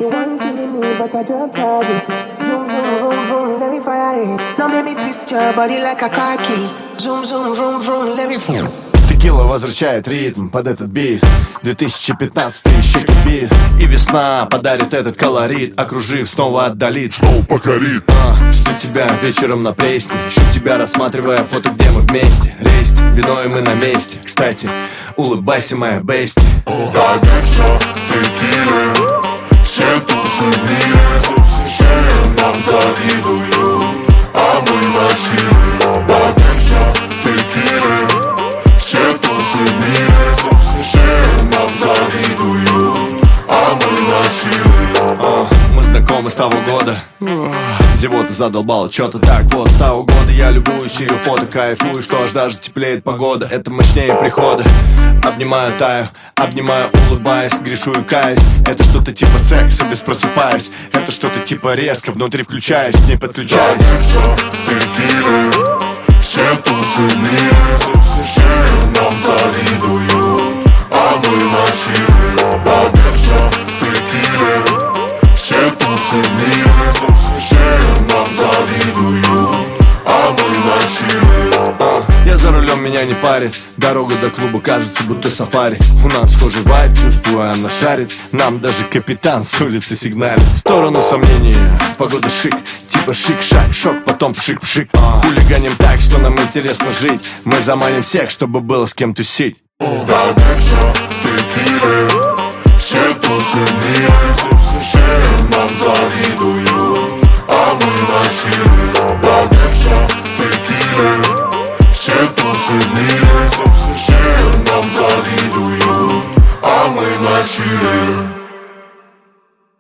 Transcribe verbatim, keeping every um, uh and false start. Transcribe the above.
You want to be me, but I drop target. Zoom, zoom, vroom, vroom, let me fire it. Now let me twist your body like a car key. Zoom, zoom, vroom, vroom, let me vroom. Текила возвращает ритм под этот бит. две тысячи пятнадцатый еще кипит. И весна подарит этот колорит, окружив, снова отдалит, снова покорит. а, Жду тебя вечером на пресне, ищу тебя, рассматривая фото, где мы вместе. Рейст, вино и мы на месте. Кстати, улыбайся, моя бести. Дальше текилы, все тусы в мире, все нам завидуют, а мы ночили. Дальше текилы, все тусы в мире, все нам завидуют, а мы ночили. а, Мы знакомы с того года. Зевота задолбала, чё-то так вот. С того года я любуюсь ее фото, кайфую, что аж даже теплеет погода. Это мощнее прихода. Обнимаю, таю, обнимаю, улыбаясь, грешу и каюсь. Это что-то типа секса, без просыпаясь. Это что-то типа резко, внутри включаюсь, к ней подключаюсь. Текилы, все тусы в мире, все нам завидуют, а мы ночили. Дальше текилы, все тусы в мире, все нам завидуют, а мы ночили. а, Я за рулем, меня не парит. Дорога до клуба кажется, будто сафари. У нас схожий вайб, чувствую, она шарит. Нам даже капитан с улицы сигналит. В сторону сомнения, погода шик. Типа шик-шак, шок, потом пшик-пшик. а, Хулиганим так, что нам интересно жить. Мы заманим всех, чтобы было с кем тусить. Дальше текилы, все тусы в мире,